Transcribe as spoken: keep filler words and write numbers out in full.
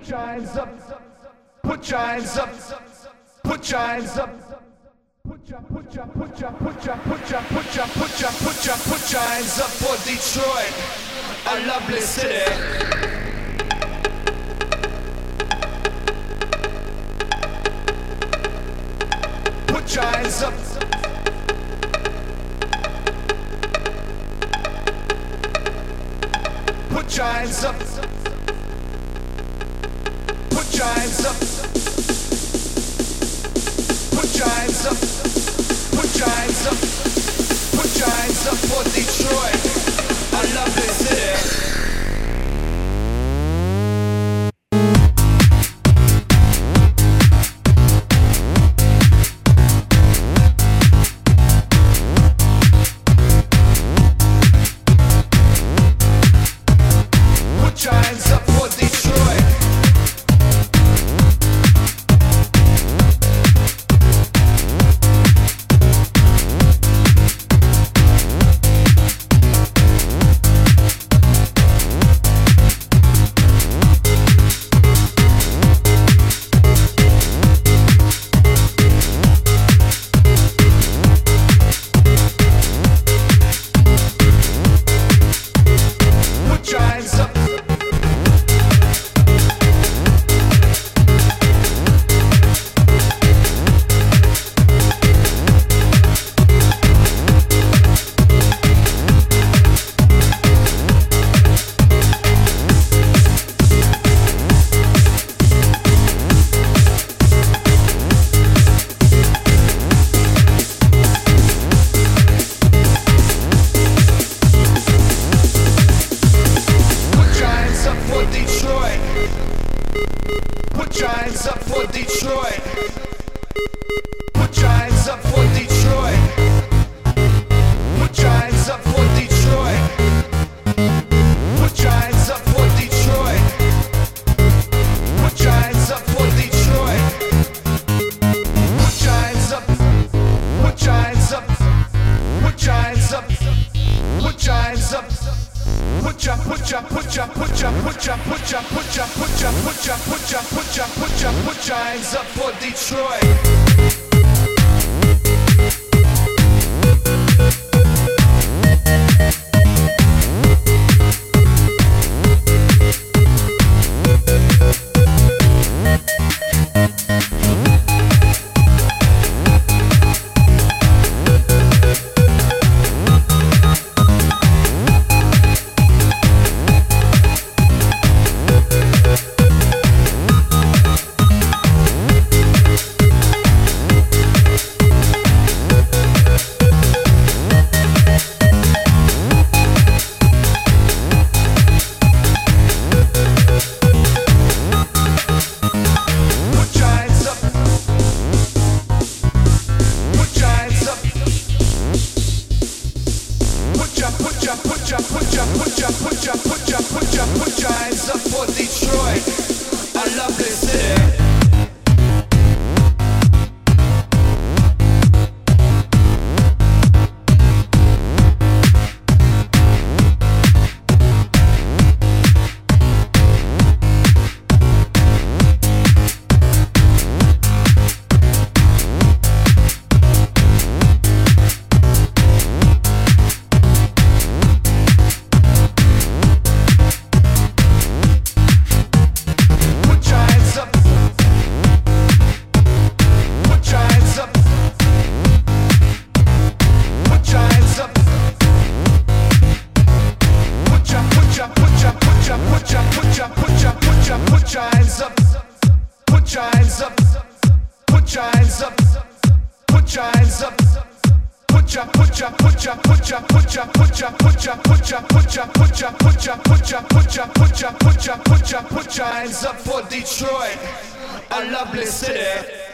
Put your hands up. Put your hands up. Put your hands up. Put your, put your, put your, put your, put your, put your, put your, put your, put your hands up for Detroit, a lovely city. Put your hands up. Put your hands up. Put your hands up. Put your hands up. Put your hands up. Put your hands up for Detroit, a lovely city. Put your hands up for Detroit. Put your hands up for Detroit. Put your hands up for Detroit. Put your hands up for Detroit. Put your hands up for Detroit. Put your hands up for Detroit. Put your hands up. Put your hands up. Put your hands up. Put your hands up. Put your, put your, put your, put your, put your, put your, put your, put your, put your, put your, put your, put your, put your hands up for Detroit. Put your, put your, put your, put your, put your, put your, put your, put your hands up for Detroit, a lovely city. Put your hands up. Put your hands up. Put your hands up. Put your hands up. Put your, put your, put your, put your, put your, put your, put your, put your, put your, put your, put your, put your, put your, put your, put your, put your, put your hands up for Detroit, a lovely city.